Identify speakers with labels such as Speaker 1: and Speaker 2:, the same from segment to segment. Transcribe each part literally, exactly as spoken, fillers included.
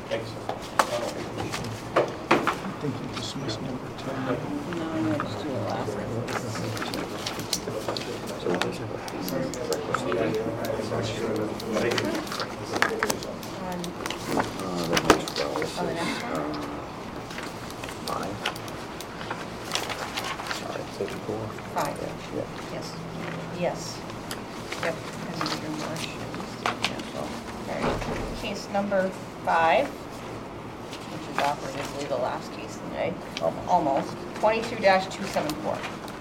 Speaker 1: Thanks.
Speaker 2: I think you dismissed number ten.
Speaker 3: No, I'm going to just do the last one.
Speaker 4: So it does have a reckless
Speaker 3: On
Speaker 4: Uh, the next well, this
Speaker 3: Oh, the
Speaker 4: is,
Speaker 3: next one?
Speaker 4: um, five. Sorry, fifty-four.
Speaker 3: five.
Speaker 4: Yeah.
Speaker 3: Yes. Yes. Yep. And your marsh. Okay. Case number five, which is operatively the last case of the day.
Speaker 4: Almost.
Speaker 3: Almost. Twenty-two two seven four.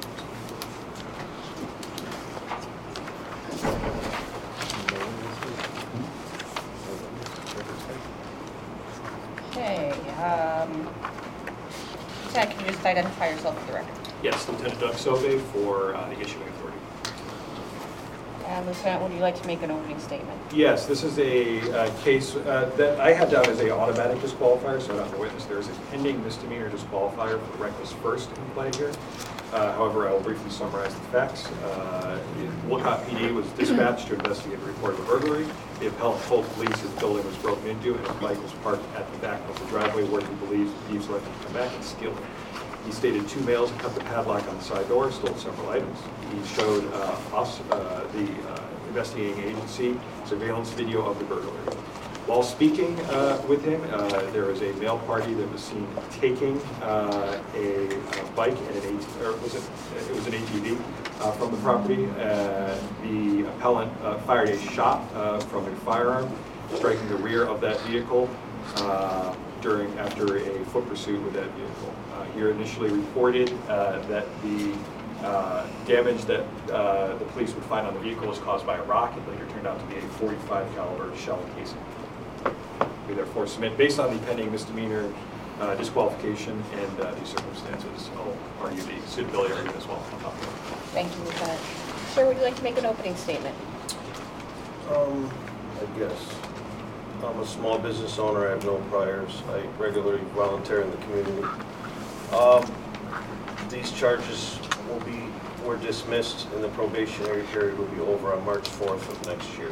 Speaker 3: Okay, um, Lieutenant, can you just identify yourself for the record?
Speaker 1: Yes, Lieutenant Doug Sobe for uh, the issuing authority.
Speaker 3: And Lieutenant, would you like to make an opening statement?
Speaker 1: Yes, this is a uh, case uh, that I had down as a automatic disqualifier, so I don't have to witness. There is a pending misdemeanor disqualifier for reckless first in play here. Uh, however, I will briefly summarize the facts. Uh, Wolcott P D was dispatched to investigate a report of a burglary. The appellant told police his building was broken into and his bike was parked at the back of the driveway where he believes the thieves left him to come back and steal it. He stated two males cut the padlock on the side door, stole several items. He showed uh, us, uh, the uh, investigating agency, surveillance video of the burglary. While speaking uh, with him, uh, there was a male party that was seen taking uh, a, a bike and an A T V, or was it? It was an A T V uh, from the property. Uh, the appellant uh, fired a shot uh, from a firearm, striking the rear of that vehicle uh, during after a foot pursuit with that vehicle. Uh, he initially reported uh, that the uh, damage that uh, the police would find on the vehicle was caused by a rock. It later turned out to be a forty-five caliber shell casing. We therefore submit, based on the pending misdemeanor uh, disqualification and uh, these circumstances, I'll argue the suitability argument as well. On top of that.
Speaker 3: Thank you, Lieutenant. Sir, would you like to make an opening statement?
Speaker 5: Um, I guess. I'm a small business owner, I have no priors. I regularly volunteer in the community. Um, these charges will be, were dismissed and the probationary period will be over on March fourth of next year.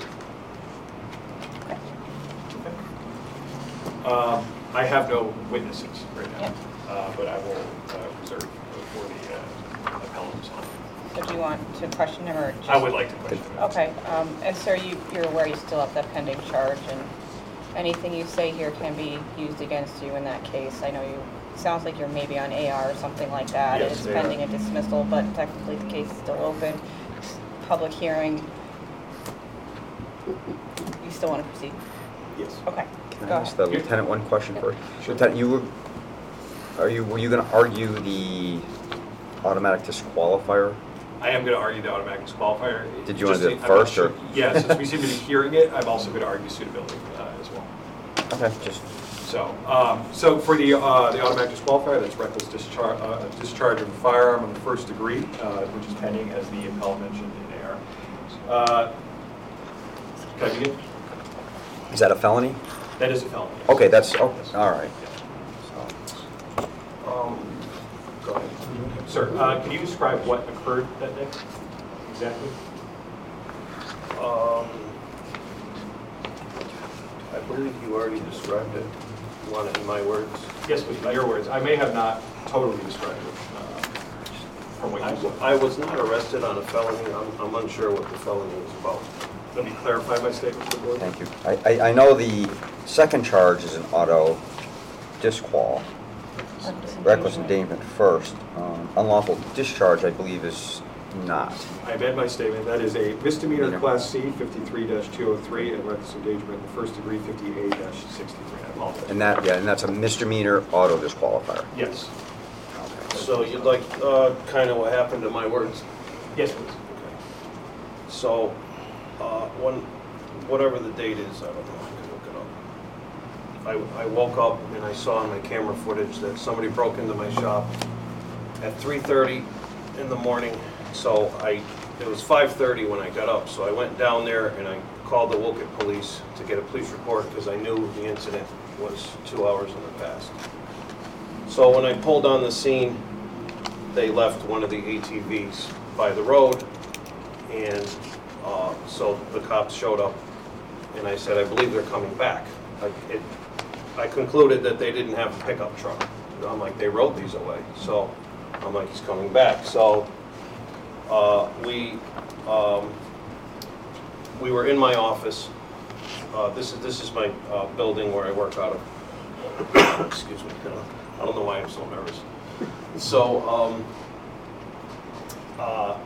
Speaker 1: Um, I have no witnesses right now,
Speaker 3: Yep.
Speaker 1: uh, but I will uh, reserve for the uh, appellant's on.
Speaker 3: So do you want to question him or just?
Speaker 1: I would like to question him.
Speaker 3: Okay, um, and sir, you, you're aware you still have that pending charge, and anything you say here can be used against you in that case. I know you, it sounds like you're maybe on A R or something like that.
Speaker 5: Yes,
Speaker 3: It's
Speaker 5: they are.
Speaker 3: pending a dismissal, but technically the case is still open. Public hearing. You still want to proceed?
Speaker 1: Yes.
Speaker 3: Okay,
Speaker 4: Can
Speaker 3: go
Speaker 4: I ask the
Speaker 3: ahead.
Speaker 4: lieutenant one question first?
Speaker 1: Sure.
Speaker 4: Lieutenant, you were, are you, were you gonna argue the automatic disqualifier?
Speaker 1: I am going to argue the automatic disqualifier.
Speaker 4: Did you wanna
Speaker 1: Just
Speaker 4: do it
Speaker 1: I'm not
Speaker 4: first,
Speaker 1: sure-
Speaker 4: or-
Speaker 1: Yeah, since we seem to be hearing it, I'm also going to argue suitability uh, as well.
Speaker 4: Okay, just,
Speaker 1: So, um, so for the uh, the automatic disqualifier, that's reckless discharge, uh, discharge of a firearm in the first degree, uh, which is pending, as the appellant mentioned in A R. Uh, Can I begin?
Speaker 4: is that a felony?
Speaker 1: That is a felony. yes.
Speaker 4: Okay, that's, oh,
Speaker 1: Yes.
Speaker 4: all right.
Speaker 5: Um, go ahead.
Speaker 1: Sir, uh, can you describe what occurred that day exactly?
Speaker 5: Um, I believe you already described it. You want it in my words?
Speaker 1: Yes, please, by your words. I may have not totally described it uh, from what
Speaker 5: I,
Speaker 1: you said.
Speaker 5: I was not arrested on a felony. I'm, I'm unsure what the felony is about.
Speaker 1: Let me clarify my statement to the board.
Speaker 4: Thank you. I, I, I know the second charge is an auto disqual, reckless endangerment first. Um, Unlawful discharge, I believe, is not.
Speaker 1: I amend my statement. That is a misdemeanor
Speaker 4: Misdemeanor.
Speaker 1: Class C, fifty-three dash two oh three, and reckless endangerment in the first degree, fifty-eight dash sixty-three. I apologize.
Speaker 4: And that, yeah, and that's a misdemeanor auto disqualifier.
Speaker 1: Yes.
Speaker 4: Okay.
Speaker 5: So you'd like, uh, kind of what happened to my words?
Speaker 1: Yes, please.
Speaker 5: So, uh, when, whatever the date is, I don't know, I can look it up. I, I woke up and I saw on my camera footage that somebody broke into my shop at three thirty in the morning. So I, it was five thirty when I got up, so I went down there and I called the Wolcott police to get a police report because I knew the incident was two hours in the past. So when I pulled on the scene, they left one of the A T Vs by the road, and uh, so the cops showed up, and I said, I believe they're coming back. Like it, I concluded that they didn't have a pickup truck. I'm like, they rode these away. So I'm like, he's coming back. So uh, we um, we were in my office. Uh, this is this is my uh, building where I work out of. Excuse me. I don't know why I'm so nervous. So um, uh,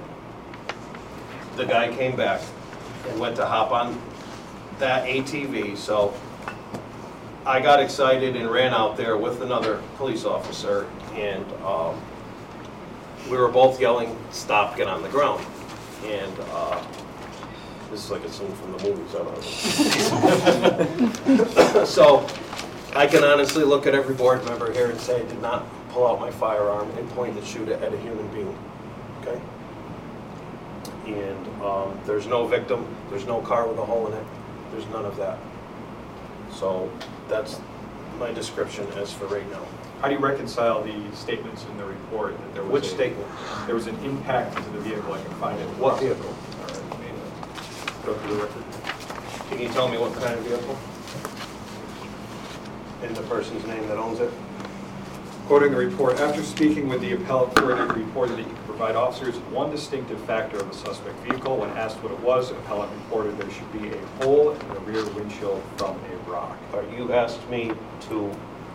Speaker 5: the guy came back and went to hop on that A T V. So I got excited and ran out there with another police officer, and um, we were both yelling, "Stop, get on the ground." And uh, this is like a scene from the movies, I don't know. So I can honestly look at every board member here and say I did not pull out my firearm and point and shoot it at a human being, okay? And um, there's no victim, there's no car with a hole in it, there's none of that. So that's my description as for right now.
Speaker 1: How do you reconcile the statements in the report that there was
Speaker 5: Which
Speaker 1: a-
Speaker 5: statement?
Speaker 1: There was an impact to the vehicle, I can find it.
Speaker 5: What vehicle?
Speaker 1: All right, let me, uh, go through the record.
Speaker 5: Can you tell me what kind of vehicle? And the person's name that owns it?
Speaker 1: Quoting the report, after speaking with the appellate court, it reported that he could provide officers one distinctive factor of the suspect vehicle. When asked what it was, appellant reported there should be a hole in the rear windshield from a rock.
Speaker 5: Or you asked me to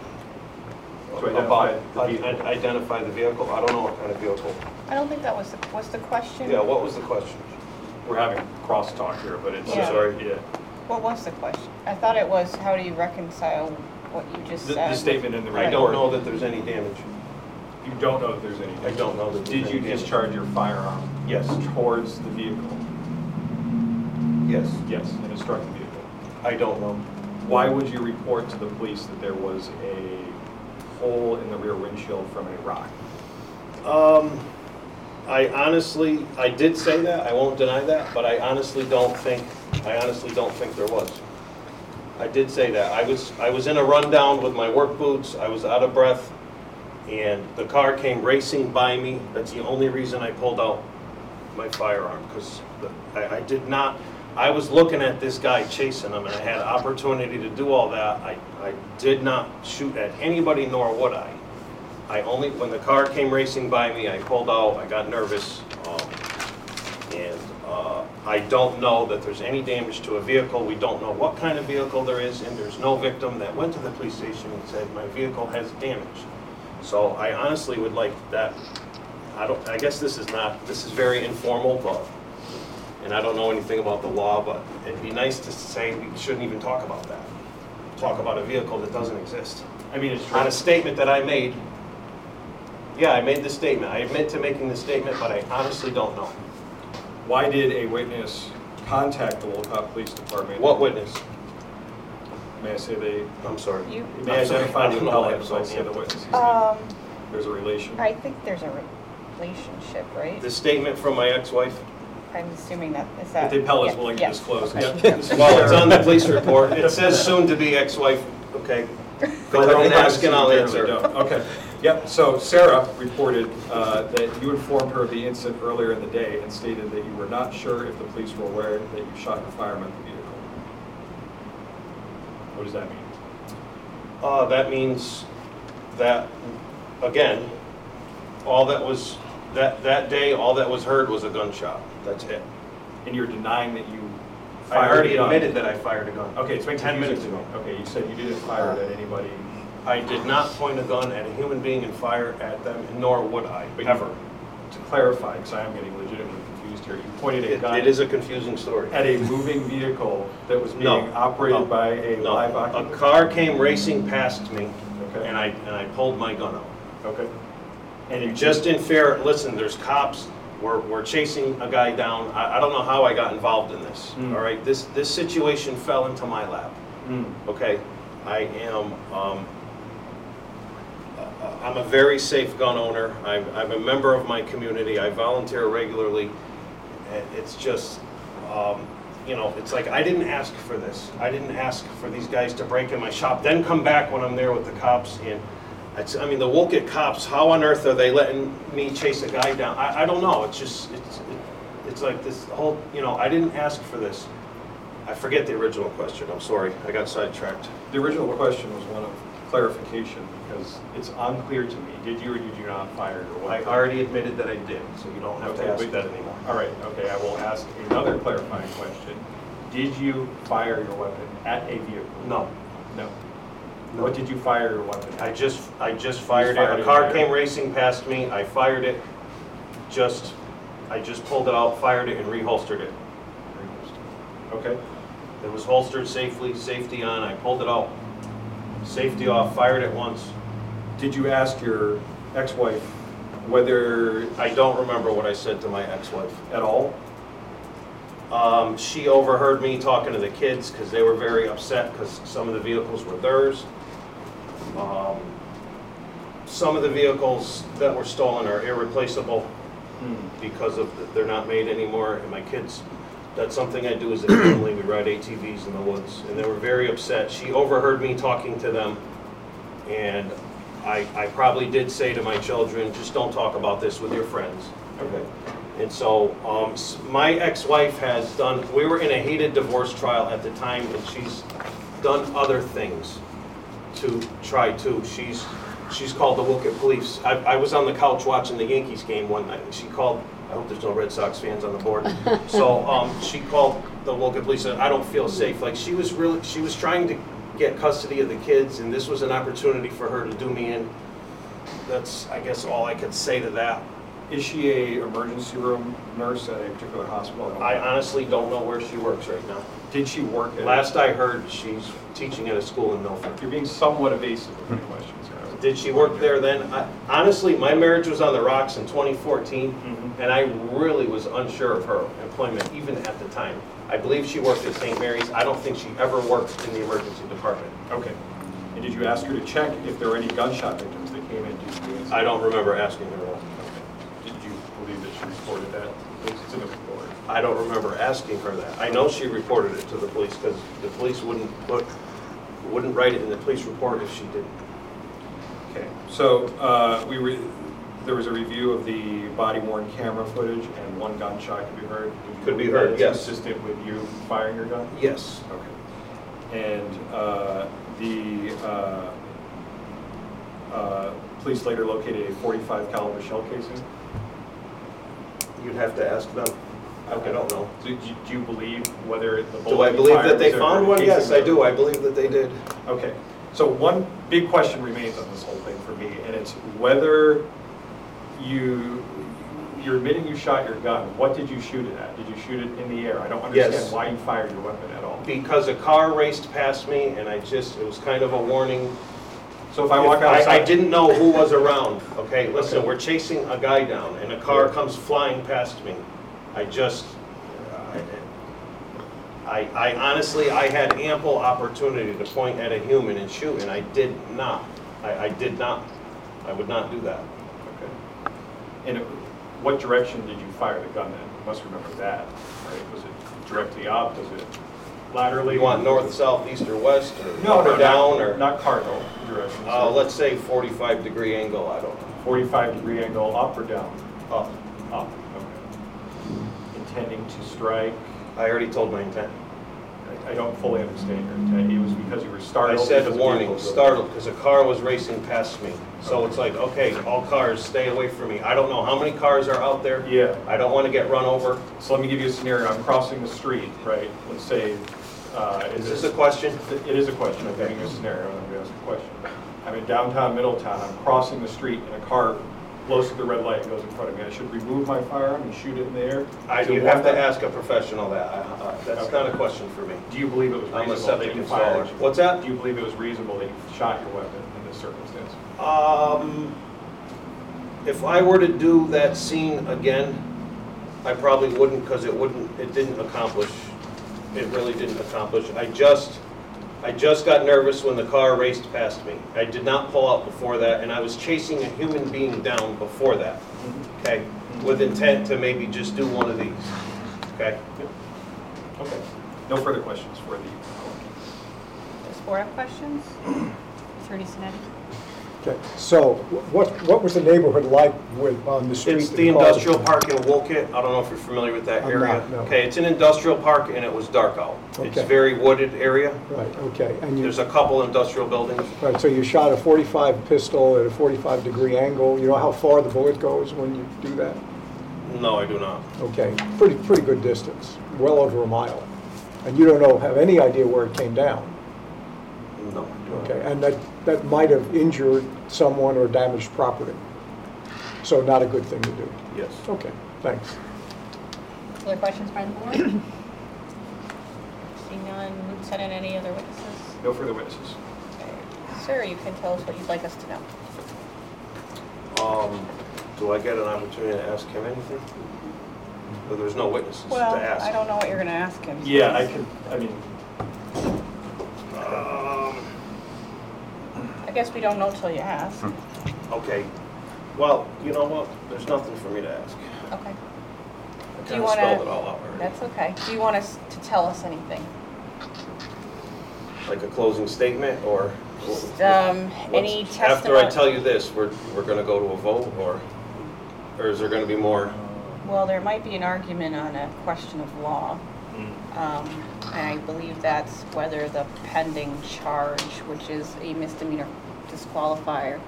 Speaker 1: To identify
Speaker 5: about-
Speaker 1: the vehicle.
Speaker 5: i- identify the vehicle? I don't know what kind of vehicle.
Speaker 3: I don't think that was the, was the question?
Speaker 5: Yeah, what was the question?
Speaker 1: We're having crosstalk here, but it's,
Speaker 3: Yeah.
Speaker 1: sorry, yeah.
Speaker 3: What was the question? I thought it was, how do you reconcile what you just
Speaker 1: The,
Speaker 3: said?
Speaker 1: the statement in the report.
Speaker 5: I don't know that there's any damage.
Speaker 1: You don't know that there's any.
Speaker 5: I don't know that there's
Speaker 1: Did you
Speaker 5: any damage.
Speaker 1: discharge your firearm?
Speaker 5: Yes.
Speaker 1: Towards the vehicle?
Speaker 5: Yes.
Speaker 1: Yes, and it struck the vehicle.
Speaker 5: I don't know.
Speaker 1: Why would you report to the police that there was a hole in the rear windshield from a rock?
Speaker 5: Um, I honestly, I did say that, I won't deny that, but I honestly don't think, I honestly don't think there was. I did say that. I was, I was in a rundown with my work boots, I was out of breath, and the car came racing by me. That's the only reason I pulled out my firearm, because I, I did not, I was looking at this guy chasing him, and I had opportunity to do all that. I, I did not shoot at anybody, nor would I. I only, when the car came racing by me, I pulled out, I got nervous, um, and uh, I don't know that there's any damage to a vehicle. We don't know what kind of vehicle there is, and there's no victim that went to the police station and said, my vehicle has damage. So I honestly would like that, I don't, I guess this is not, this is very informal, but, and I don't know anything about the law, but it'd be nice to say we shouldn't even talk about that. Talk about a vehicle that doesn't exist.
Speaker 1: I mean, it's true.
Speaker 5: On a statement that I made, yeah, I made the statement. I admit to making the statement, but I honestly don't know.
Speaker 1: Why did a witness contact the Wolcott Police Department?
Speaker 5: What witness?
Speaker 1: May I say they,
Speaker 5: I'm sorry.
Speaker 3: You,
Speaker 1: you may
Speaker 5: I'm sorry,
Speaker 1: identify
Speaker 5: I
Speaker 1: the
Speaker 5: don't know why I'm
Speaker 1: appellant,
Speaker 5: so
Speaker 1: so I say the
Speaker 5: angry.
Speaker 1: witness's name.
Speaker 3: um,
Speaker 1: There's a relation.
Speaker 3: I think there's a relationship, right?
Speaker 5: The statement from my ex-wife?
Speaker 3: I'm assuming that, is
Speaker 1: That
Speaker 3: that?
Speaker 1: the appellant is
Speaker 3: yeah,
Speaker 1: willing to
Speaker 3: yes,
Speaker 1: disclose.
Speaker 3: okay.
Speaker 1: Yep.
Speaker 5: Well, it's on the police report. It says soon to be ex-wife, okay? Go ahead and ask and I'll
Speaker 1: Apparently
Speaker 5: answer.
Speaker 1: don't. Okay. Yep, so Sarah reported uh, that you informed her of the incident earlier in the day and stated that you were not sure if the police were aware that you shot your firearm at the vehicle. What does that mean?
Speaker 5: Uh, that means that, again, all that was, that, that day, all that was heard was a gunshot. That's it.
Speaker 1: And you're denying that you
Speaker 5: I
Speaker 1: fired
Speaker 5: already
Speaker 1: a gun?
Speaker 5: admitted that I fired a gun.
Speaker 1: Okay, it's been
Speaker 5: ten minutes
Speaker 1: confusing
Speaker 5: ago.
Speaker 1: to me. Okay, you said you didn't fire it at anybody,
Speaker 5: I did not point a gun at a human being and fire at them, nor would I,
Speaker 1: but you-
Speaker 5: ever.
Speaker 1: to clarify, because I am getting legitimately confused here, you pointed a
Speaker 5: It
Speaker 1: gun
Speaker 5: it is a confusing story.
Speaker 1: at a moving vehicle that was being
Speaker 5: No.
Speaker 1: operated
Speaker 5: No.
Speaker 1: by a
Speaker 5: No,
Speaker 1: live
Speaker 5: a
Speaker 1: occupant?
Speaker 5: car came racing past me,
Speaker 1: Okay.
Speaker 5: and I, and I pulled my gun out.
Speaker 1: Okay. And you
Speaker 5: Just in fair, listen, there's cops, we're, we're chasing a guy down. I, I don't know how I got involved in this,
Speaker 1: Mm.
Speaker 5: all right? This, this situation fell into my lap,
Speaker 1: Mm.
Speaker 5: okay? I am, um, uh, I'm a very safe gun owner. I'm, I'm a member of my community. I volunteer regularly. And it's just, um, you know, it's like I didn't ask for this. I didn't ask for these guys to break in my shop, then come back when I'm there with the cops. And it's, I mean, the Wolcott cops, how on earth are they letting me chase a guy down? I, I don't know. It's just, it's, it, it's like this whole, you know, I didn't ask for this. I forget the original question, I'm sorry, I got sidetracked.
Speaker 1: The original question was one of clarification, because it's unclear to me, did you or did you not fire your
Speaker 5: I
Speaker 1: weapon?
Speaker 5: already admitted that I did, so you don't have to
Speaker 1: Okay,
Speaker 5: ask
Speaker 1: but-
Speaker 5: that anymore.
Speaker 1: All right, okay, I will ask another clarifying question. Did you fire your weapon at a vehicle?
Speaker 5: No,
Speaker 1: No.
Speaker 5: No.
Speaker 1: What did you fire your weapon
Speaker 5: I
Speaker 1: at?
Speaker 5: just, I just fired
Speaker 1: fired
Speaker 5: it.
Speaker 1: it
Speaker 5: A car
Speaker 1: there?
Speaker 5: came racing past me, I fired it, just, I just pulled it out, fired it, and reholstered it.
Speaker 1: Okay,
Speaker 5: It was holstered safely, safety on, I pulled it out, safety off, fired it once.
Speaker 1: did you ask your ex-wife whether,
Speaker 5: I don't remember what I said to my ex-wife.
Speaker 1: at all?
Speaker 5: Um, she overheard me talking to the kids because they were very upset because some of the vehicles were theirs. Um, Some of the vehicles that were stolen are irreplaceable because of, the- they're not made anymore. And my kids, that's something I do as a family, we ride A T Vs in the woods. And they were very upset. She overheard me talking to them. And I, I probably did say to my children, just don't talk about this with your friends.
Speaker 1: Okay.
Speaker 5: And so, um, s- my ex-wife has done, we were in a heated divorce trial at the time, and she's done other things to try to. She's, she's called the Wookett Police. I, I was on the couch watching the Yankees game one night, and she called, I hope there's no Red Sox fans on the board. So, um, she called the Wookett Police, and I don't feel safe. Like, she was really, she was trying to get custody of the kids, and this was an opportunity for her to do me in. That's, I guess, all I could say to that.
Speaker 1: Is she a emergency room nurse at a particular hospital? don't
Speaker 5: I
Speaker 1: know.
Speaker 5: honestly don't know where she works right now.
Speaker 1: Did she work at?
Speaker 5: Last I heard, she's teaching at a school in Milford.
Speaker 1: You're being somewhat evasive with my questions here.
Speaker 5: Did she work there then? I- Honestly, my marriage was on the rocks in twenty fourteen,
Speaker 1: Mhm.
Speaker 5: and I really was unsure of her employment, even at the time. I believe she worked at Saint Mary's. I don't think she ever worked in the emergency department.
Speaker 1: Okay. And did you ask her to check if there were any gunshot victims that came in due to the incident?
Speaker 5: I don't remember asking her that.
Speaker 1: Okay. Did you believe that she reported that? It's in the report.
Speaker 5: I don't remember asking her that. I know she reported it to the police, because the police wouldn't put, wouldn't write it in the police report if she didn't.
Speaker 1: Okay. So uh, we re there was a review of the body worn camera footage, and one gunshot could be heard. Would you
Speaker 5: Could be
Speaker 1: believe
Speaker 5: heard,
Speaker 1: that is
Speaker 5: yes.
Speaker 1: Consistent with you firing your gun?
Speaker 5: Yes.
Speaker 1: Okay. And uh, the uh, uh, police later located a forty-five caliber shell casing?
Speaker 5: You'd have to ask them. I don't know.
Speaker 1: So do you, do you believe whether the bullet
Speaker 5: Do I
Speaker 1: you
Speaker 5: believe
Speaker 1: fired
Speaker 5: that they
Speaker 1: was
Speaker 5: found
Speaker 1: ever
Speaker 5: one?
Speaker 1: casing
Speaker 5: Yes, I
Speaker 1: the-
Speaker 5: do. I believe that they did.
Speaker 1: Okay, so one big question remains on this whole thing for me, and it's whether you, you're admitting you shot your gun. What did you shoot it at? Did you shoot it in the air? I don't
Speaker 5: Yes.
Speaker 1: understand why you fired your weapon at all.
Speaker 5: Because a car raced past me, and I just, it was kind of a warning.
Speaker 1: So if I walk
Speaker 5: I,
Speaker 1: outside.
Speaker 5: I didn't know who was around, okay? Listen,
Speaker 1: Okay.
Speaker 5: we're chasing a guy down, and a car comes flying past me. I just, I, I honestly, I had ample opportunity to point at a human and shoot, and I did not. I, I did not. I would not do that.
Speaker 1: Okay. And it- what direction did you fire the gun then? You must remember that, right? Was it directly up? Was it laterally?
Speaker 5: You want north, south, east, or west, or
Speaker 1: No,
Speaker 5: up
Speaker 1: no,
Speaker 5: or down,
Speaker 1: not,
Speaker 5: or,
Speaker 1: not cardinal direction.
Speaker 5: uh, let's say forty-five degree angle, I don't know.
Speaker 1: forty-five degree angle, up or down?
Speaker 5: Up.
Speaker 1: Up, okay. Intending to strike?
Speaker 5: I already told my intent.
Speaker 1: I- I don't fully understand your intent. It was because you were
Speaker 5: I
Speaker 1: startled?
Speaker 5: said
Speaker 1: because the
Speaker 5: warning,
Speaker 1: vehicles were-
Speaker 5: startled, because a car was racing past me. So it's like, okay, all cars, stay away from me. I don't know how many cars are out there.
Speaker 1: Yeah.
Speaker 5: I don't want to get run over.
Speaker 1: So let me give you a scenario. I'm crossing the street, right? Let's say, uh,
Speaker 5: Is this a question?
Speaker 1: It is a question. I'm giving you a scenario, and I'm going to ask a question. I'm in downtown Middletown. I'm crossing the street, and a car blows through the red light and goes in front of me. I should remove my firearm and shoot it in the air?
Speaker 5: I,
Speaker 1: To
Speaker 5: you have to
Speaker 1: one-
Speaker 5: ask a professional that. I- uh, That's
Speaker 1: Okay.
Speaker 5: not a question for me.
Speaker 1: Do you believe it was
Speaker 5: I'm a
Speaker 1: reasonable that
Speaker 5: septic
Speaker 1: you fired?
Speaker 5: installer. What's that?
Speaker 1: Do you believe it was reasonable that you shot your weapon in this circumstance?
Speaker 5: Um, if I were to do that scene again, I probably wouldn't, because it wouldn't, it didn't accomplish, it really didn't accomplish. I just, I just got nervous when the car raced past me. I did not pull out before that, and I was chasing a human being down before that, okay? With intent to maybe just do one of these, okay?
Speaker 1: Okay. No further questions for the...
Speaker 3: Does board have questions?
Speaker 6: Attorney Sinetti?
Speaker 2: Okay, so what, what was the neighborhood like with, on the street?
Speaker 5: It's
Speaker 2: that
Speaker 5: the
Speaker 2: caused-
Speaker 5: industrial park in Woolkit. I don't know if you're familiar with that
Speaker 2: I'm
Speaker 5: area.
Speaker 2: not, no.
Speaker 5: Okay, it's an industrial park and it was dark out. It's
Speaker 2: Okay.
Speaker 5: very wooded area.
Speaker 2: Right, okay, and you,
Speaker 5: There's a couple industrial buildings.
Speaker 2: right, so you shot a forty-five pistol at a forty-five degree angle. You know how far the bullet goes when you do that?
Speaker 5: No, I do not.
Speaker 2: Okay, pretty, pretty good distance, well over a mile. And you don't know, have any idea where it came down?
Speaker 5: No, I do not.
Speaker 2: Okay, and that, that might have injured someone or damaged property. So not a good thing to do.
Speaker 5: Yes.
Speaker 2: Okay, thanks.
Speaker 3: Other questions by the board? Seeing none, send in any other witnesses?
Speaker 1: No further witnesses.
Speaker 3: Okay. Sir, you can tell us what you'd like us to know.
Speaker 5: Um, do I get an opportunity to ask him anything? But there's no witnesses to
Speaker 3: Well,
Speaker 5: ask.
Speaker 3: I don't know what you're gonna ask him.
Speaker 1: Yeah, I can, I mean,
Speaker 5: Um,
Speaker 3: I guess we don't know till you ask.
Speaker 5: okay. Well, you know what? There's nothing for me to ask.
Speaker 3: Okay,
Speaker 5: I
Speaker 3: Do you
Speaker 5: kind of
Speaker 3: wanna-
Speaker 5: spelled it all out already.
Speaker 3: that's okay. Do you want us to tell us anything?
Speaker 5: Like a closing statement or?
Speaker 3: Um,
Speaker 5: What's-
Speaker 3: any
Speaker 5: After I
Speaker 3: testimony?
Speaker 5: tell you this, we're, we're gonna go to a vote or, or is there gonna be more?
Speaker 3: Well, there might be an argument on a question of law. Um, and I believe that's whether the pending charge, which is a misdemeanor disqualifier,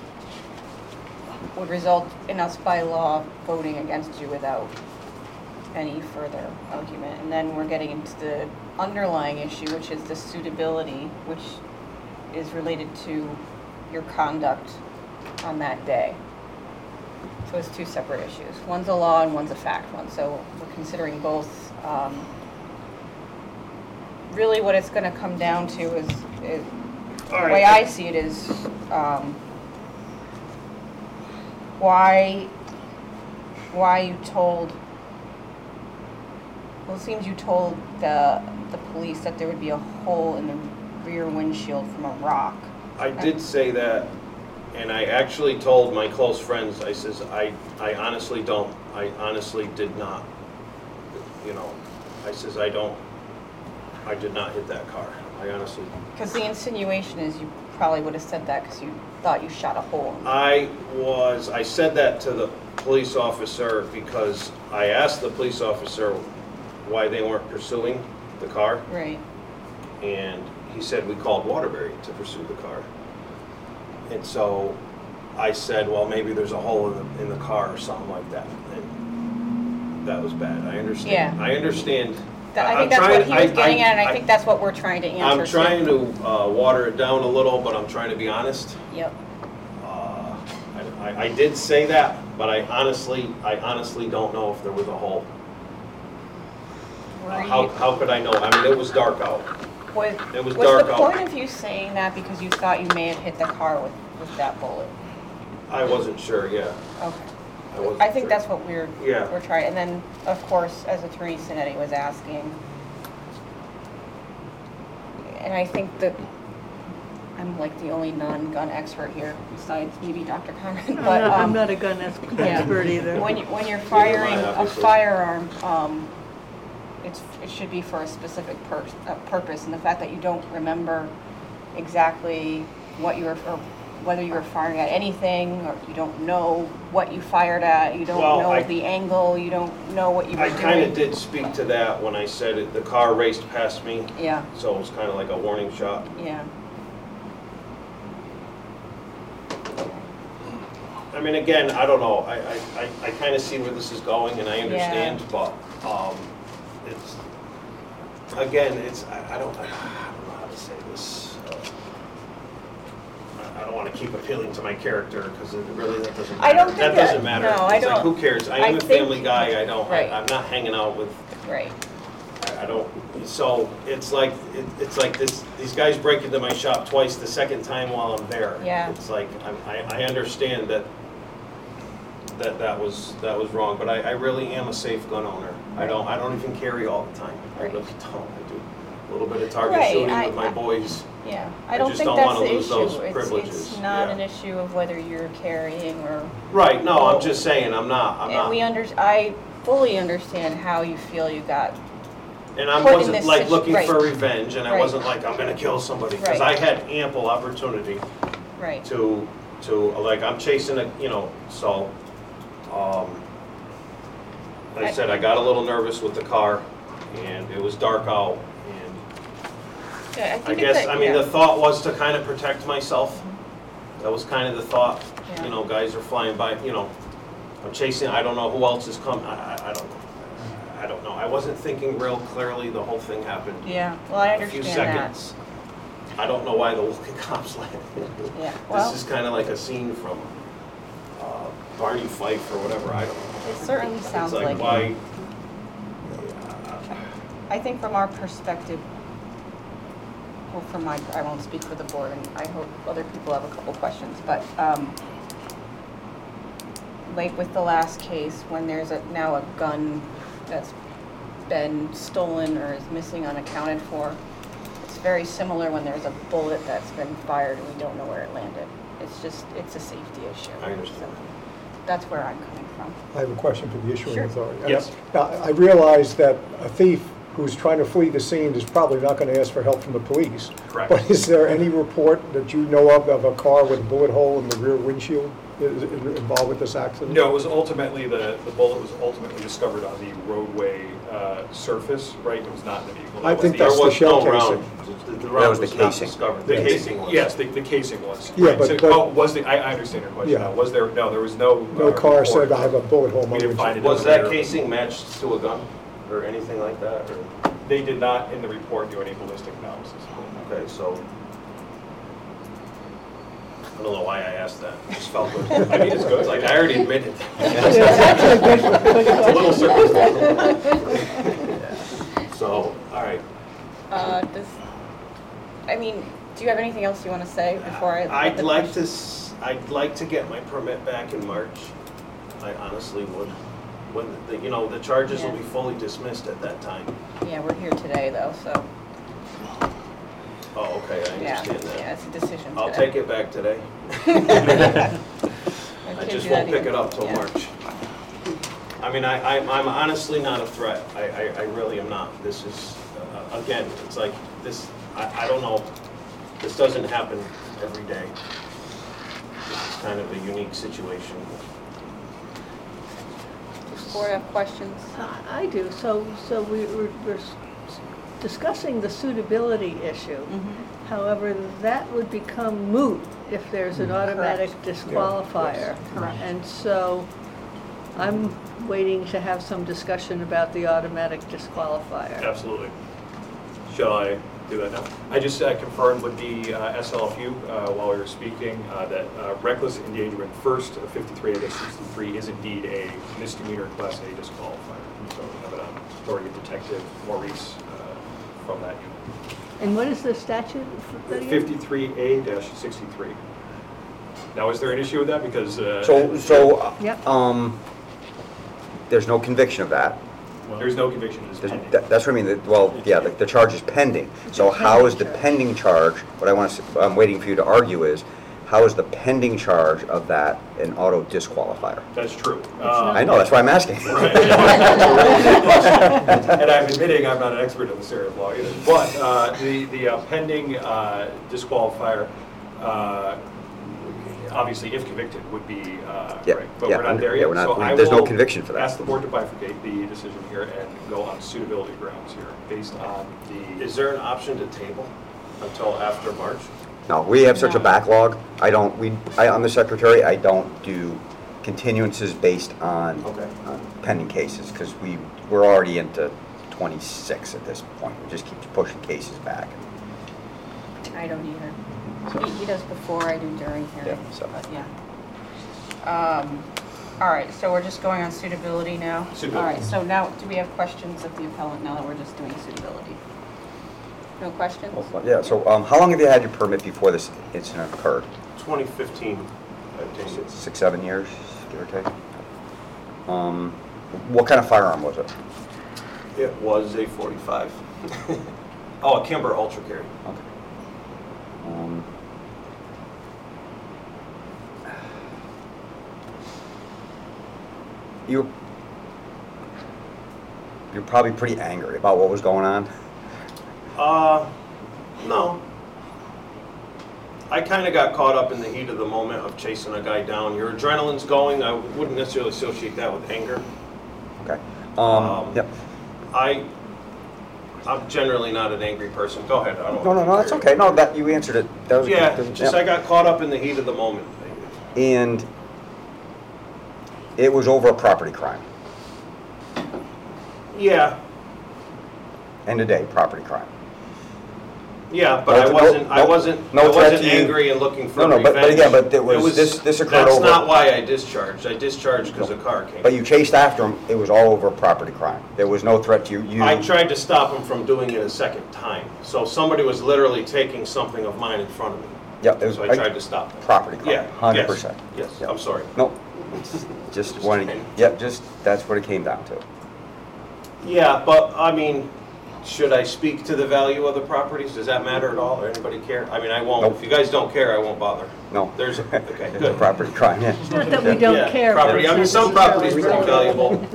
Speaker 3: would result in us by law voting against you without any further argument. And then we're getting into the underlying issue, which is the suitability, which is related to your conduct on that day. So it's two separate issues. One's a law and one's a fact one. So we're considering both. Um, really what it's gonna come down to is, is
Speaker 5: All
Speaker 3: the way
Speaker 5: right.
Speaker 3: I see it is, um, why, why you told, well, it seems you told the, the police that there would be a hole in the rear windshield from a rock.
Speaker 5: I did say that, and I actually told my close friends, I says, I, I honestly don't, I honestly did not, you know, I says, I don't, I did not hit that car. I honestly,
Speaker 3: Because the insinuation is you probably would have said that because you thought you shot a hole in it.
Speaker 5: I was, I said that to the police officer because I asked the police officer why they weren't pursuing the car,
Speaker 3: Right.
Speaker 5: and he said we called Waterbury to pursue the car. And so I said, well, maybe there's a hole in the, in the car or something like that. And that was bad. I understand.
Speaker 3: Yeah.
Speaker 5: I understand.
Speaker 3: That- I
Speaker 5: I'm
Speaker 3: think that's
Speaker 5: trying-
Speaker 3: what he was
Speaker 5: I-
Speaker 3: getting at, and I
Speaker 5: I-
Speaker 3: think that's what we're trying to answer.
Speaker 5: I'm
Speaker 3: too.
Speaker 5: trying to uh, water it down a little, but I'm trying to be honest.
Speaker 3: Yep.
Speaker 5: Uh, I, I- I did say that, but I honestly, I honestly don't know if there was a hole.
Speaker 3: Were
Speaker 5: Uh, How,
Speaker 3: you-
Speaker 5: how could I know? I mean, it was dark out.
Speaker 3: Was,
Speaker 5: It was
Speaker 3: was
Speaker 5: dark
Speaker 3: the
Speaker 5: out.
Speaker 3: point of you saying that because you thought you may have hit the car with, with that bullet?
Speaker 5: I wasn't sure, yeah.
Speaker 3: Okay.
Speaker 5: I wasn't
Speaker 3: I think
Speaker 5: sure.
Speaker 3: that's what we're,
Speaker 5: Yeah.
Speaker 3: we're trying, and then, of course, as Attorney Sinetti was asking, and I think that I'm like the only non-gun expert here, besides maybe Doctor Conrad,
Speaker 6: I'm
Speaker 3: but,
Speaker 6: not, I'm
Speaker 3: um,
Speaker 6: not a gun ex-
Speaker 3: yeah.
Speaker 6: expert either.
Speaker 3: when you, when you're firing a
Speaker 5: obviously.
Speaker 3: firearm, um, it's, it should be for a specific pur- uh, purpose, and the fact that you don't remember exactly what you were, or whether you were firing at anything, or you don't know what you fired at, you don't
Speaker 5: Well,
Speaker 3: know
Speaker 5: I-
Speaker 3: the angle, you don't know what you were
Speaker 5: I
Speaker 3: doing.
Speaker 5: kind of did speak to that when I said it, the car raced past me,
Speaker 3: Yeah,
Speaker 5: so it was kind of like a warning shot.
Speaker 3: yeah.
Speaker 5: I mean, again, I don't know, I, I, I, I kind of see where this is going and I understand, but, um, it's, again, it's, I, I don't, I don't know how to say this. Uh, I- I don't want to keep appealing to my character, because it really, that doesn't matter.
Speaker 3: I don't think
Speaker 5: That
Speaker 3: that-
Speaker 5: doesn't matter.
Speaker 3: no, I
Speaker 5: It's like,
Speaker 3: don't-
Speaker 5: who cares? I
Speaker 3: I
Speaker 5: am a
Speaker 3: think-
Speaker 5: family guy, I don't,
Speaker 3: Right.
Speaker 5: I- I'm not hanging out with,
Speaker 3: Right,
Speaker 5: I I don't, so it's like, it- it's like this, these guys break into my shop twice, the second time while I'm there.
Speaker 3: Yeah.
Speaker 5: It's like, I'm- I, I understand that, that that was, that was wrong, but I, I really am a safe gun owner. I don't, I don't even carry all the time. I
Speaker 3: Right.
Speaker 5: really don't. I do a little bit of target
Speaker 3: Right,
Speaker 5: shooting
Speaker 3: I-
Speaker 5: with my
Speaker 3: I-
Speaker 5: boys.
Speaker 3: yeah.
Speaker 5: I
Speaker 3: I don't
Speaker 5: just
Speaker 3: think
Speaker 5: don't
Speaker 3: that's
Speaker 5: wanna
Speaker 3: the
Speaker 5: lose those
Speaker 3: issue. It's,
Speaker 5: privileges,
Speaker 3: it's not
Speaker 5: yeah.
Speaker 3: an issue of whether you're carrying or.
Speaker 5: Right, no,
Speaker 3: Well,
Speaker 5: I'm just saying, I'm not, I'm
Speaker 3: And we
Speaker 5: not.
Speaker 3: under, I fully understand how you feel you got,
Speaker 5: And I
Speaker 3: put in
Speaker 5: wasn't
Speaker 3: this
Speaker 5: like
Speaker 3: situ-
Speaker 5: looking
Speaker 3: right.
Speaker 5: for revenge, and I
Speaker 3: Right.
Speaker 5: wasn't like, I'm gonna kill somebody, because
Speaker 3: Right.
Speaker 5: I had ample opportunity
Speaker 3: right,
Speaker 5: to to, like, I'm chasing a, you know, so, um, like I said, I got a little nervous with the car, and it was dark out, and
Speaker 3: Yeah, I
Speaker 5: I
Speaker 3: think
Speaker 5: guess,
Speaker 3: it's a-
Speaker 5: I mean,
Speaker 3: yeah.
Speaker 5: the thought was to kind of protect myself. That was kind of the thought,
Speaker 3: Yeah.
Speaker 5: you know, guys are flying by, you know, I'm chasing, I don't know who else is coming, I, I, I don't know. I don't know, I wasn't thinking real clearly, the whole thing happened.
Speaker 3: Yeah, well, I
Speaker 5: A few
Speaker 3: understand that.
Speaker 5: seconds. I don't know why the Woken cops landed.
Speaker 3: Yeah, well,
Speaker 5: This is kind of like a scene from uh, Barney Fife or whatever, I don't know.
Speaker 3: it certainly sounds
Speaker 5: It's
Speaker 3: like
Speaker 5: like,
Speaker 3: it.
Speaker 5: why?
Speaker 3: I think from our perspective, well, from my, I won't speak for the board, and I hope other people have a couple questions, but, um, like with the last case, when there's a, now a gun that's been stolen or is missing unaccounted for, it's very similar when there's a bullet that's been fired and we don't know where it landed. It's just, it's a safety issue.
Speaker 5: I understand.
Speaker 3: So that's where I'm coming from.
Speaker 2: I have a question for the issuing
Speaker 3: Sure.
Speaker 2: authority.
Speaker 1: Yes.
Speaker 2: Now, I realize that a thief who's trying to flee the scene is probably not going to ask for help from the police.
Speaker 1: Correct.
Speaker 2: But is there any report that you know of of a car with a bullet hole in the rear windshield is is involved with this accident?
Speaker 1: No, it was ultimately, the, the bullet was ultimately discovered on the roadway uh, surface, right? It was not in the vehicle.
Speaker 2: I
Speaker 1: That was
Speaker 2: think
Speaker 1: the-
Speaker 2: that's
Speaker 5: There
Speaker 2: the
Speaker 5: was
Speaker 2: shell
Speaker 5: no
Speaker 2: casing.
Speaker 5: round. The- The
Speaker 4: That
Speaker 5: round
Speaker 4: was the
Speaker 5: was not
Speaker 4: casing.
Speaker 5: discovered. The
Speaker 1: The
Speaker 5: casing was.
Speaker 1: Yes, the, the casing was.
Speaker 2: Yeah,
Speaker 1: Right,
Speaker 2: but-
Speaker 1: so-
Speaker 2: but-
Speaker 1: Oh, was the, I, I understand your question
Speaker 2: Yeah.
Speaker 1: now. Was there, no, there was no.
Speaker 2: No
Speaker 1: uh,
Speaker 2: car
Speaker 1: report.
Speaker 2: said I have a bullet hole in my
Speaker 1: We didn't find
Speaker 2: windshield.
Speaker 1: it.
Speaker 5: Was that
Speaker 1: There.
Speaker 5: casing matched to a gun or anything like that? Or,
Speaker 1: They did not, in the report, do any ballistic analysis.
Speaker 5: okay, so. I don't know why I asked that. It just felt good.
Speaker 1: I mean, it's good.
Speaker 5: It's like, I already admitted.
Speaker 3: It's actually a good- good
Speaker 1: It's a little
Speaker 3: question.
Speaker 1: circumstantial.
Speaker 5: So, all right.
Speaker 3: Uh, does, I mean, do you have anything else you want to say before I? let
Speaker 5: I'd
Speaker 3: the
Speaker 5: like to,
Speaker 3: questions-
Speaker 5: s- I'd like to get my permit back in March. I honestly would. When, the- you know, the charges will
Speaker 3: Yeah.
Speaker 5: be fully dismissed at that time.
Speaker 3: Yeah, we're here today though, so,
Speaker 5: Oh, okay, I
Speaker 3: yeah,
Speaker 5: understand
Speaker 3: yeah,
Speaker 5: that.
Speaker 3: it's a decision today.
Speaker 5: I'll take it back today. I just won't pick it up till March. I mean, I, I'm I'm honestly not a threat. I, I, I really am not. This is, uh, again, it's like, this, I, I don't know, this doesn't happen every day. This is kind of a unique situation.
Speaker 3: Board have questions?
Speaker 6: I I do. So, so we we're we're s- discussing the suitability issue.
Speaker 3: Mm-hmm.
Speaker 6: However, that would become moot if there's an automatic
Speaker 3: Correct.
Speaker 6: disqualifier.
Speaker 3: Correct.
Speaker 6: And so I'm waiting to have some discussion about the automatic disqualifier.
Speaker 1: Absolutely. Shall I do that now? I just uh, confirmed with the uh, S L F U uh, while we were speaking uh, that uh, reckless endangerment first of fifty-three A sixty-three is indeed a misdemeanor class A disqualifier. So we have an authority detective Maurice uh, from that unit.
Speaker 6: And what is the statute for that again?
Speaker 1: fifty-three A sixty-three. Now, is there an issue with that? Because uh,
Speaker 4: So, so, uh,
Speaker 6: Yep.
Speaker 4: um, there's no conviction of that.
Speaker 1: there's no conviction, it is
Speaker 4: There's-
Speaker 1: pending.
Speaker 4: that- That's what I mean, that- well, yeah, the, the charge is pending. So how is the pending charge, what I want to, I'm waiting for you to argue is, how is the pending charge of that an auto disqualifier?
Speaker 1: That's true.
Speaker 6: not.
Speaker 4: I know, that's why I'm asking.
Speaker 1: And I'm admitting I'm not an expert in this area of law either. But uh, the, the uh, pending uh, disqualifier, uh, obviously if convicted, would be, uh,
Speaker 4: Yeah,
Speaker 1: right, but
Speaker 4: yeah,
Speaker 1: we're not
Speaker 4: I'm-
Speaker 1: there
Speaker 4: yeah,
Speaker 1: yet.
Speaker 4: we're not-
Speaker 1: So I
Speaker 4: there's no
Speaker 1: will
Speaker 4: conviction for that.
Speaker 1: Ask the board to bifurcate the decision here and go on suitability grounds here based on the.
Speaker 5: Is there an option to table until after March?
Speaker 4: No, we have such a
Speaker 3: No.
Speaker 4: backlog, I don't, we, I, I'm the secretary, I don't do continuances based on
Speaker 5: Okay.
Speaker 4: on pending cases, because we, we're already into twenty-six at this point, we just keep pushing cases back.
Speaker 3: I don't either. He, he does before, I do during hearing,
Speaker 4: Yeah, so-
Speaker 3: but yeah. Um, all right, so we're just going on suitability now?
Speaker 1: Suitability.
Speaker 3: All right, so now, do we have questions of the appellant now that we're just doing suitability? No questions?
Speaker 4: Well, Yeah, so, um, how long have you had your permit before this incident occurred?
Speaker 5: twenty fifteen, I obtained it.
Speaker 4: Six, seven years, give or take? Um, what kind of firearm was it?
Speaker 5: It was a forty-five. Oh, a Kimber Ultra Carry.
Speaker 4: Okay. Um, You, you're probably pretty angry about what was going on.
Speaker 5: Uh, no. I kind of got caught up in the heat of the moment of chasing a guy down. Your adrenaline's going. I wouldn't necessarily associate that with anger.
Speaker 4: Okay. Um,
Speaker 5: Um,
Speaker 4: yep.
Speaker 5: I, I'm generally not an angry person. Go ahead. I don't
Speaker 4: No, no, no, that's okay. No, that, you answered it. That was
Speaker 5: Yeah,
Speaker 4: that was-
Speaker 5: just
Speaker 4: yeah.
Speaker 5: I got caught up in the heat of the moment.
Speaker 4: And it was over a property crime.
Speaker 5: Yeah,
Speaker 4: End of day, property crime.
Speaker 5: yeah, but
Speaker 4: No,
Speaker 5: I
Speaker 4: no,
Speaker 5: wasn't, I
Speaker 4: no,
Speaker 5: wasn't,
Speaker 4: no
Speaker 5: I
Speaker 4: threat
Speaker 5: wasn't
Speaker 4: to you.
Speaker 5: angry and looking for
Speaker 4: No, no,
Speaker 5: revenge.
Speaker 4: but- but again, but it was- this- this occurred over-
Speaker 5: That's not why I discharged. I discharged because a car came.
Speaker 4: But you chased after him, it was all over a property crime. There was no threat to you. You.
Speaker 5: I tried to stop him from doing it a second time. So somebody was literally taking something of mine in front of me.
Speaker 4: Yeah, it was.
Speaker 5: So I tried to stop them.
Speaker 4: Property crime,
Speaker 5: Yeah,
Speaker 4: hundred
Speaker 5: yes,
Speaker 4: percent.
Speaker 5: Yes, I'm sorry.
Speaker 4: No, just wanted, yep, just, that's what it came down to.
Speaker 5: Yeah, but, I mean, should I speak to the value of the properties? Does that matter at all, or anybody care? I mean, I won't.
Speaker 4: Nope.
Speaker 5: If you guys don't care, I won't bother.
Speaker 4: No.
Speaker 5: There's, okay,
Speaker 4: It's a
Speaker 5: good.
Speaker 4: property crime, yeah.
Speaker 6: It's not that we
Speaker 4: Yeah.
Speaker 6: don't
Speaker 5: Yeah,
Speaker 6: care. but
Speaker 5: property, I mean,
Speaker 6: it's
Speaker 5: some property's pretty
Speaker 6: necessarily-
Speaker 5: valuable.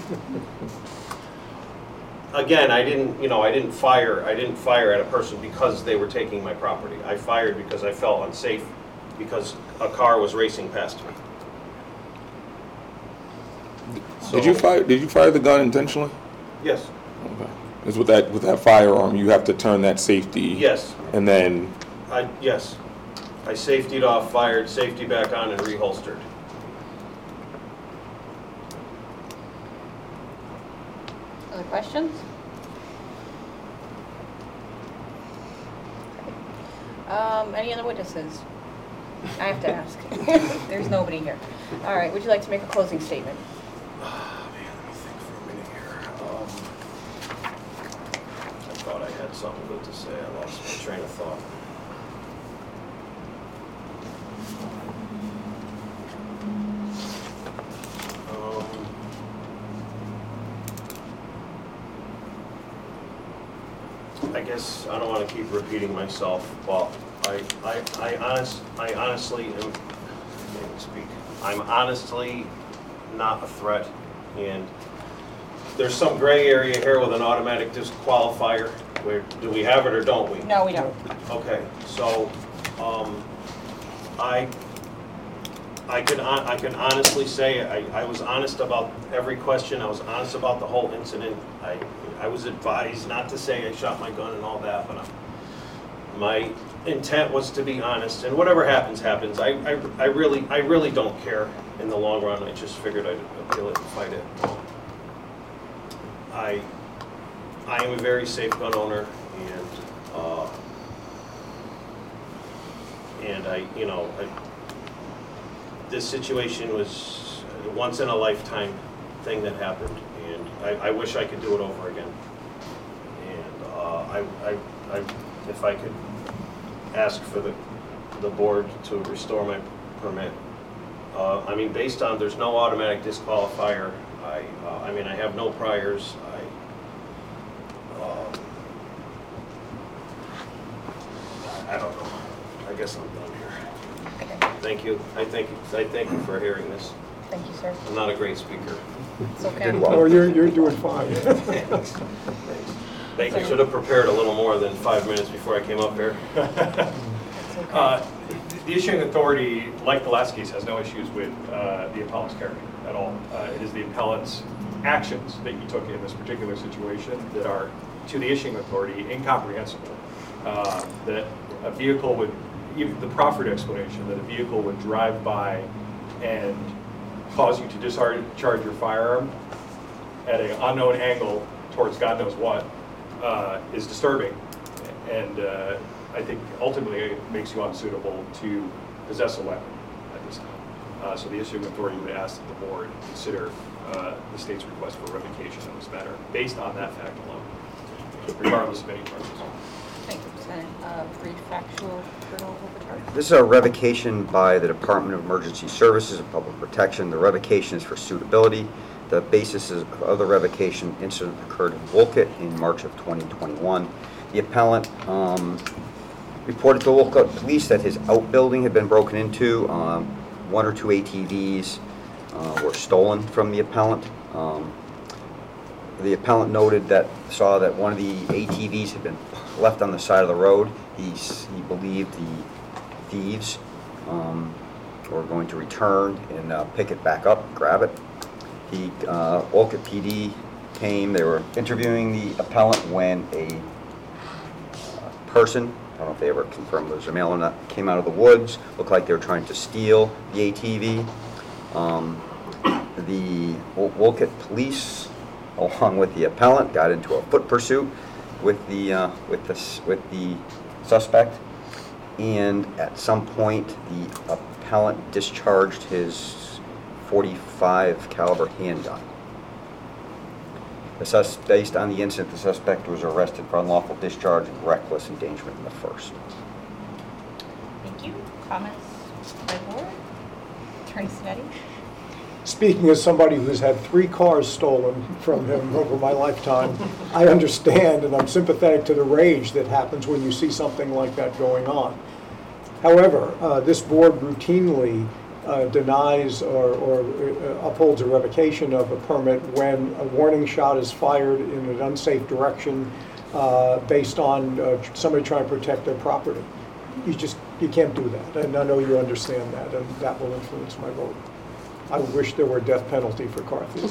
Speaker 5: Again, I didn't, you know, I didn't fire, I didn't fire at a person because they were taking my property. I fired because I felt unsafe, because a car was racing past me.
Speaker 7: Did you
Speaker 5: So-
Speaker 7: fire? Did you fire the gun intentionally?
Speaker 5: Yes,
Speaker 7: Okay. Because with that with that firearm, you have to turn that safety.
Speaker 5: yes,
Speaker 7: And then
Speaker 5: I, yes. I safetied off, fired, safety back on, and reholstered.
Speaker 3: Other questions? Um, any other witnesses? I have to ask. There's nobody here. All right, would you like to make a closing statement?
Speaker 5: Oh, man, let me think for a minute here. Um, I thought I had something good to say. I lost my train of thought. Um, I guess I don't want to keep repeating myself, but I, I, I honest, I honestly am, let me speak. I'm honestly not a threat, and there's some gray area here with an automatic disqualifier. Where, do we have it or don't we?
Speaker 3: No, we don't.
Speaker 5: Okay, so, um, I, I can, hon- I can honestly say, I, I was honest about every question, I was honest about the whole incident. I, I was advised not to say I shot my gun and all that, but I'm, my intent was to be honest, and whatever happens, happens. I, I, I really, I really don't care in the long run. I just figured I'd appeal it and fight it. I, I am a very safe gun owner, and, uh, and I, you know, I, this situation was a once in a lifetime thing that happened, and I, I wish I could do it over again. And, uh, I, I, I, if I could ask for the, the board to restore my permit. Uh, I mean, based on, there's no automatic disqualifier. I, uh, I mean, I have no priors. I, um, I don't know. I guess I'm done here.
Speaker 3: Okay,
Speaker 5: Thank you. I thank you, I thank you for hearing this.
Speaker 3: thank you, sir.
Speaker 5: I'm not a great speaker.
Speaker 3: It's okay.
Speaker 4: Did well.
Speaker 2: Oh, you're, you're doing fine.
Speaker 5: Thanks. Thank you. Should have prepared a little more than five minutes before I came up here.
Speaker 3: It's okay.
Speaker 1: Uh, The issuing authority, like the last case, has no issues with uh, the appellant's character at all. Uh, It is the appellant's actions that he took in this particular situation that are, to the issuing authority, incomprehensible. Uh, That a vehicle would, even the proffered explanation, that a vehicle would drive by and cause you to discharge your firearm at an unknown angle towards God knows what, uh, is disturbing. And uh, I think ultimately it makes you unsuitable to possess a weapon at this time. Uh, So the issuing authority would ask that the board consider uh, the state's request for revocation of this matter, based on that fact alone, regardless of any charges.
Speaker 3: Thank you, Lieutenant. Uh, brief factual turnover of the charge.
Speaker 4: This is a revocation by the Department of Emergency Services and Public Protection. The revocation is for suitability. The basis is- of the revocation incident occurred in Wolcott in March of twenty twenty-one. The appellant um, reported to Wolcott Police that his outbuilding had been broken into. Um, One or two A T Vs uh, were stolen from the appellant. Um, The appellant noted that, saw that one of the A T Vs had been left on the side of the road. He's, he believed the thieves um, were going to return and uh, pick it back up, grab it. He, uh, Wolcott P D came, they were interviewing the appellant when a uh, person, I don't know if they ever confirmed it was a male or not, came out of the woods, looked like they were trying to steal the A T V. Um, the Wol- Wolcott police, along with the appellant, got into a foot pursuit with the uh, with the s- with the suspect, and at some point the appellant discharged his forty-five caliber handgun. The sus- based on the incident, the suspect was arrested for unlawful discharge and reckless endangerment in the first.
Speaker 3: Thank you. Comments by board? Attorney Sneddie?
Speaker 2: Speaking as somebody who's had three cars stolen from him over my lifetime, I understand and I'm sympathetic to the rage that happens when you see something like that going on. However, uh, this board routinely uh, denies or, or uh, upholds a revocation of a permit when a warning shot is fired in an unsafe direction uh, based on uh, somebody trying to protect their property. You just, you can't do that, and I know you understand that, and that will influence my vote. I wish there were a death penalty for car thieves.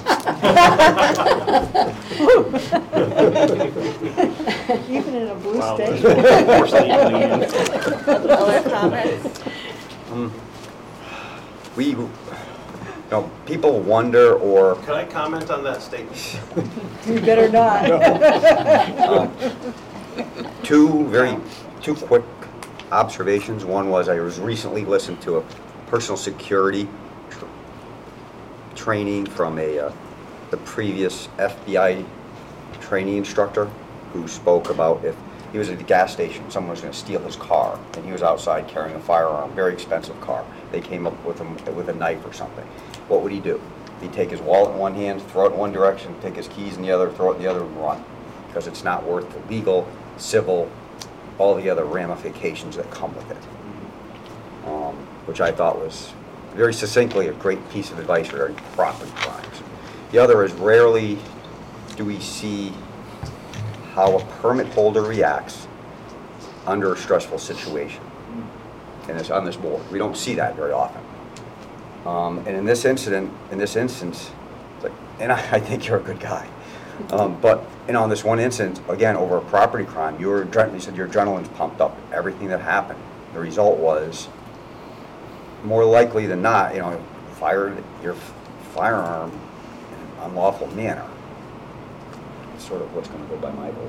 Speaker 6: Even in a blue
Speaker 5: Wow,
Speaker 6: state?
Speaker 5: that's more
Speaker 3: Other comments?
Speaker 4: Um, we, you know, people wonder or
Speaker 5: Can I comment on that statement?
Speaker 6: You better not.
Speaker 4: um, two very, two quick observations. One was I was recently listened to a personal security tr- training from a uh, the previous F B I training instructor who spoke about if he was at the gas station, someone was going to steal his car, and he was outside carrying a firearm, very expensive car. They came up with him with a knife or something. What would he do? He'd take his wallet in one hand, throw it in one direction, take his keys in the other, throw it in the other, and run, because it's not worth the legal, civil, all the other ramifications that come with it. Um, which I thought was very succinctly a great piece of advice regarding property crimes. The other is rarely do we see how a permit holder reacts under a stressful situation. And it's on this board. We don't see that very often. Um, and in this incident, in this instance, it's like, and I, I think you're a good guy. Um, but you know, in this one incident, again, over a property crime, you were you said your adrenaline's pumped up. Everything that happened. The result was, more likely than not, you know, fired your firearm in an unlawful manner. It's sort of what's going to go by my vote.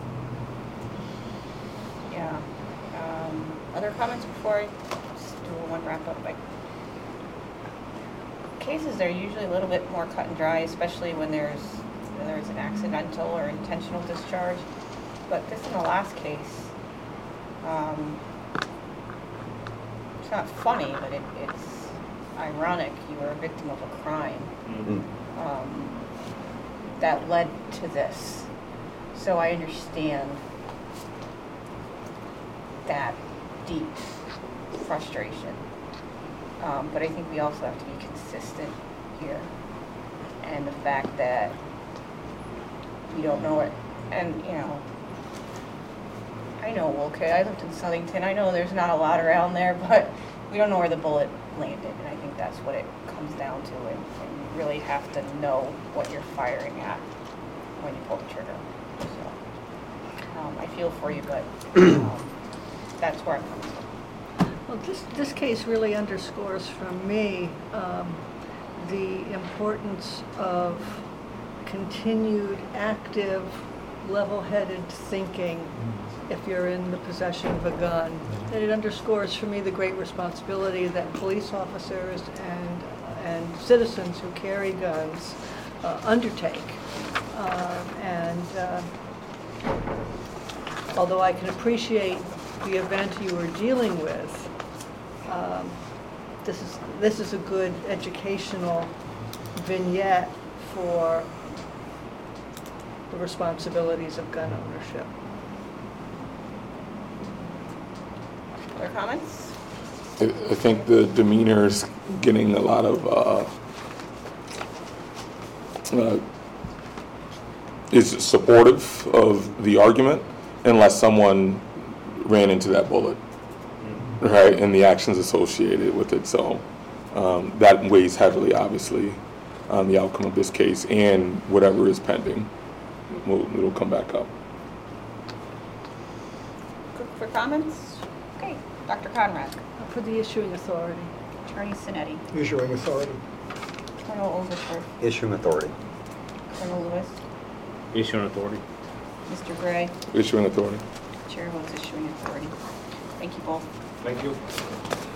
Speaker 3: Yeah. Um, Other comments before I just do one wrap up? Like, cases are usually a little bit more cut and dry, especially when there's when there's an accidental or intentional discharge. But this in the last case, um, it's not funny, but it, it's ironic. You were a victim of a crime
Speaker 4: Mm.
Speaker 3: um, that led to this. So I understand that deep frustration. Um, but I think we also have to be consistent here. And the fact that we don't know it, and you know, I know, okay, I lived in Southington, I know there's not a lot around there, but we don't know where the bullet landed, and I think that's what it comes down to, and, and you really have to know what you're firing at when you pull the trigger. So, um, I feel for you, but um, that's where I'm coming from.
Speaker 6: Well, this, this case really underscores from me um, the importance of continued active, level-headed thinking if you're in the possession of a gun. And it underscores for me the great responsibility that police officers and, and citizens who carry guns uh, undertake. Uh, and uh, although I can appreciate the event you were dealing with, um, this is this is a good educational vignette for the responsibilities of gun ownership.
Speaker 3: Other comments?
Speaker 7: I I think the demeanor is getting a lot of, uh, uh, is supportive of the argument unless someone ran into that bullet. right, and the actions associated with it. So um, that weighs heavily, obviously, on the outcome of this case and whatever is pending. Will it'll come back up.
Speaker 3: Good for comments? Okay, Doctor Conrad,
Speaker 6: For the issuing authority.
Speaker 3: Attorney Sinetti,
Speaker 2: Issuing authority.
Speaker 3: Colonel Overture,
Speaker 4: Issuing authority.
Speaker 3: Colonel Lewis,
Speaker 8: Issuing authority.
Speaker 3: Mister Gray,
Speaker 7: Issuing authority.
Speaker 3: Chair votes issuing authority. Thank you both.
Speaker 1: Thank you.